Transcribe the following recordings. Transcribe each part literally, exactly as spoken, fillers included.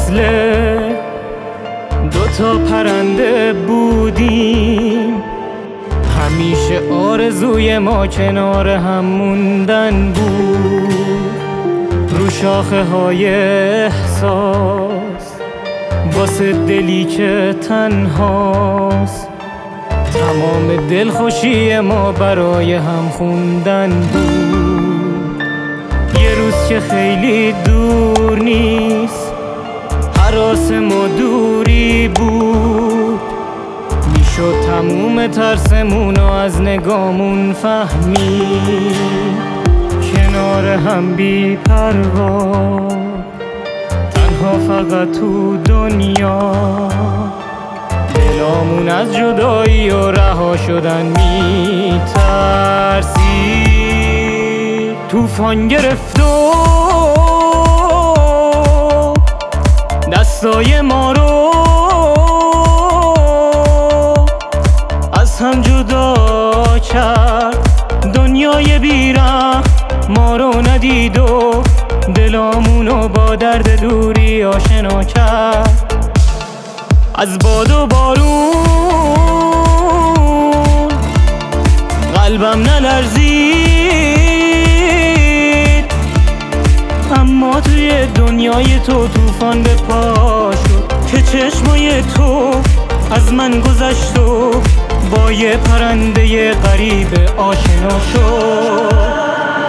مثل دوتا پرنده بودیم، همیشه آرزوی ما کنار هم موندن بود. رو شاخه های احساس واسه دلی که تنهاست، تمام دلخوشی ما برای هم خوندن بود. یه روز که خیلی دور نیست، حراس ما دوری بود، میشد تموم ترسمونو از نگامون فهمید. کنار هم بی پروا، تنها فقط تو دنیا، دلامون از جدایی و رها شدن میترسید. طوفان گرفت و دستای ما رو از هم جدا کرد. دنیای بیرحم ما رو ندید و دلامونو با درد دوری آشنا کرد. از باد و بارون قلبم نلرزید، اما توی دنیای تو طوفان به پا شد که چشمای تو از من گذشت و با یه پرنده غریب آشنا شد.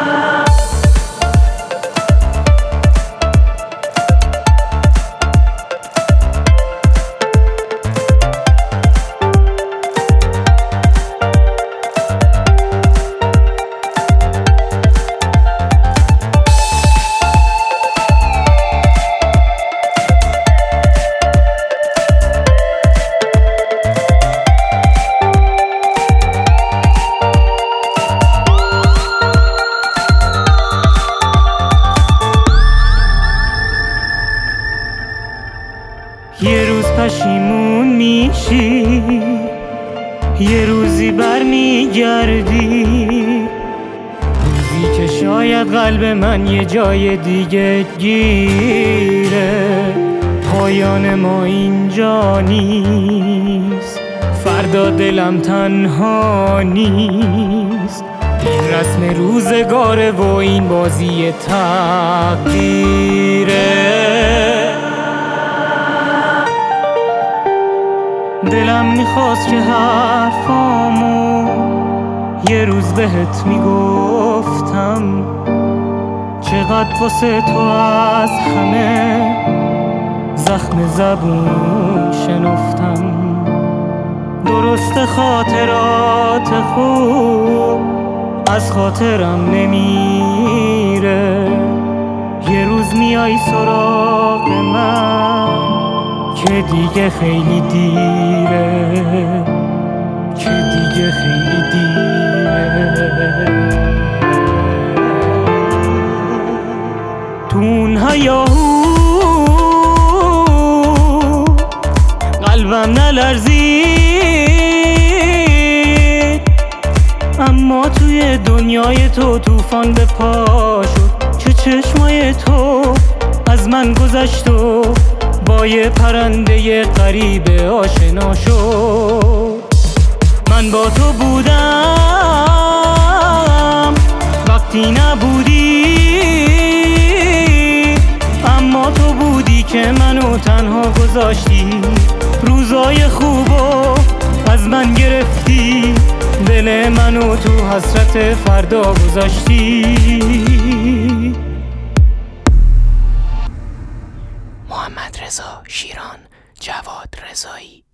یه روز پشیمون میشی، یه روزی برمیگردی، روزی که شاید قلب من یه جای دیگه گیره. پایان ما اینجا نیست، فردا دلم تنها نیست. این رسم روزگاره و این بازی تقدیره. دلم میخواست که حرفامو یه روز بهت میگفتم، چقدر واسه تو از همه زخم زبون شنفتم. درست خاطرات خوب از خاطرم نمیره، یه روز میای سراغ من که دیگه خیلی دیره، که دیگه خیلی دیره. تو اون هیاهو قلبم نلرزید، اما توی دنیای تو طوفان به پا شد که چشمای تو از من گذشت و با یه پرنده غریب آشنا شد. من با تو بودم وقتی نبودی، اما تو بودی که منو تنها گذاشتی. روزای خوبو از من گرفتی، دل منو تو حسرت فردا گذاشتی. محمد رضا شیران، جواد رضایی.